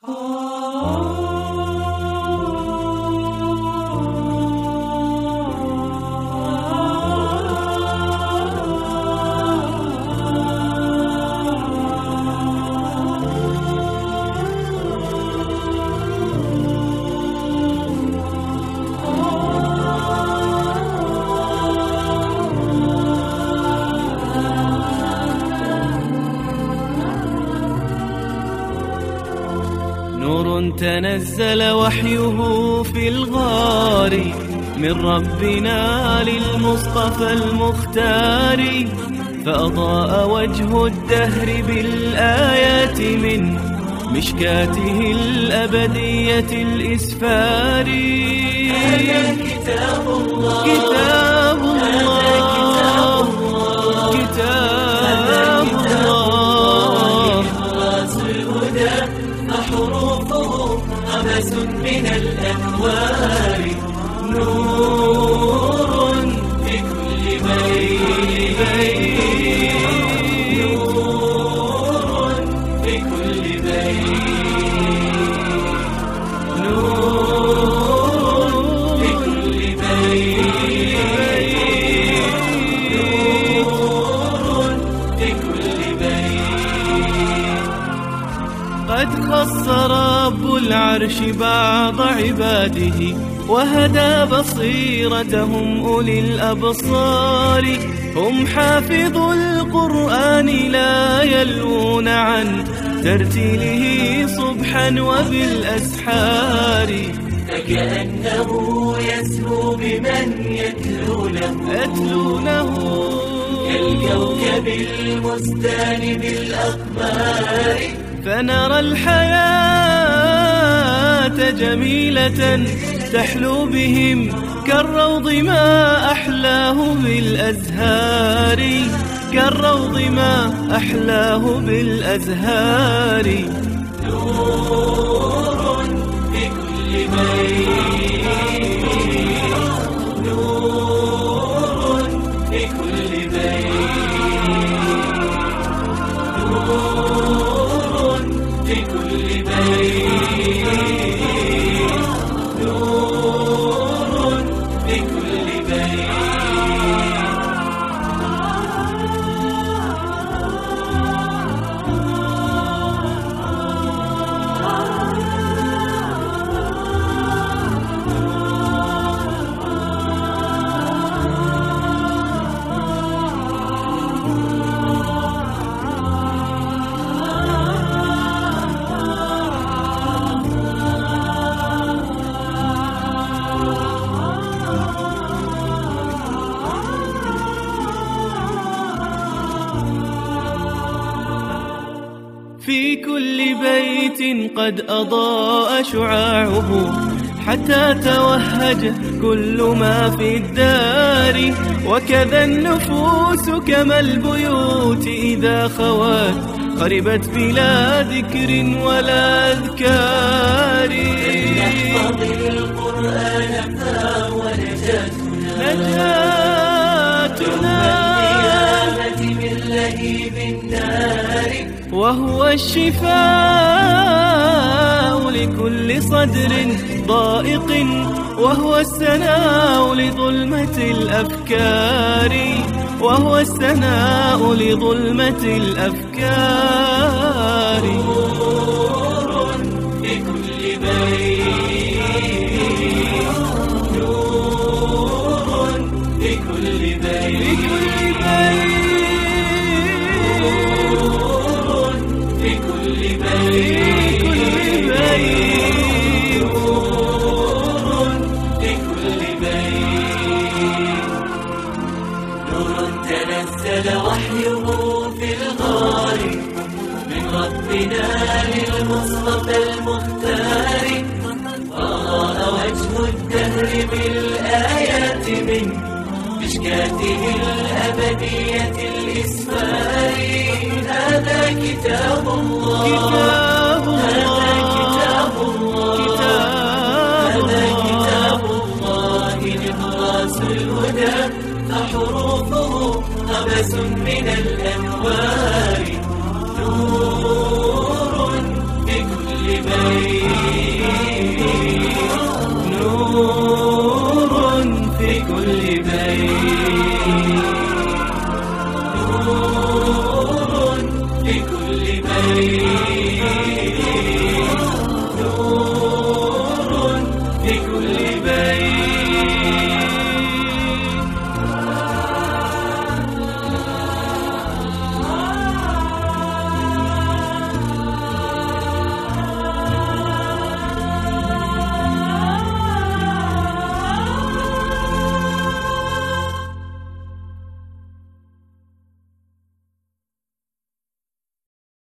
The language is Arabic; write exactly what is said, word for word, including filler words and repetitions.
نور تنزل وحيه في الغار من ربنا للمصطفى المختار، فأضاء وجه الدهر بالآيات من مشكاته الأبدية الإسفار. هذا كتاب الله، كتاب الله، كتاب الله، راس الهدى فحروفه قبس من الأنوار. نور في كل بيت، نور في كل بيت، نور في كل بيت، نور في كل بيت. قد خص رب العرش بعض عباده وهدى بصيرتهم أولي الأبصار. هم حافظو القرآن لا يلوون عن ترتيله صبحا وبالأسحار. فكأنه يسهو بمن يتلونه، يتلونه كالكوكب المستان بالأقمار. فنرى الحياة جميلة تحلو بهم كالروض ما أحلاه بالأزهار، كالروض ما أحلاه بالأزهار. نور في كل بيت، نور في كل بيت، نور في كل بيت، نور في كل بيت. في كل بيت قد أضاء شعاعه حتى توهج كل ما في الدار. وكذا النفوس كما البيوت إذا خوات خربت بلا ذكر ولا أذكار. نحفظ القرآن فهو نجاتنا، نجاتنا من لهيب النار. وهو الشفاء لكل صدر ضائق، وهو السناء لظلمة الأفكار، وهو السناء لظلمة الأفكار. نور في كل بيت، نور في كل بيت، نور في كل بيت، نور في كل بيت. نور تنزل وحيه في الغار من ربنا للمصطفى المختار. أضاء وجه الدهر بالآيات من مشكاته الأبدية الإسفار. هذا كتاب الله، كتاب هذا كتاب الله، هذا كتاب الله نبراس الهدى فحروفه قبس من الأنوار. نور في كل بين